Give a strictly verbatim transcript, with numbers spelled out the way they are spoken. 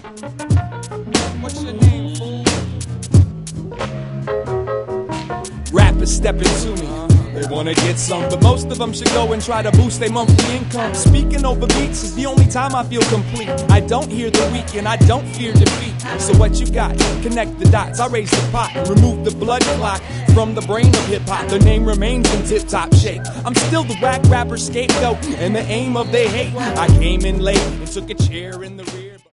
What's your name, fool? Rappers stepping to me. They wanna get some, but most of them should go and try to boost their monthly income. Speaking over beats is the only time I feel complete. I don't hear the weak and I don't fear defeat. So what you got? Connect the dots. I raise the pot and remove the blood clot from the brain of hip-hop. The name remains in tip-top shape. I'm still the whack rapper scapegoat and the aim of their hate. I came in late and took a chair in the rear.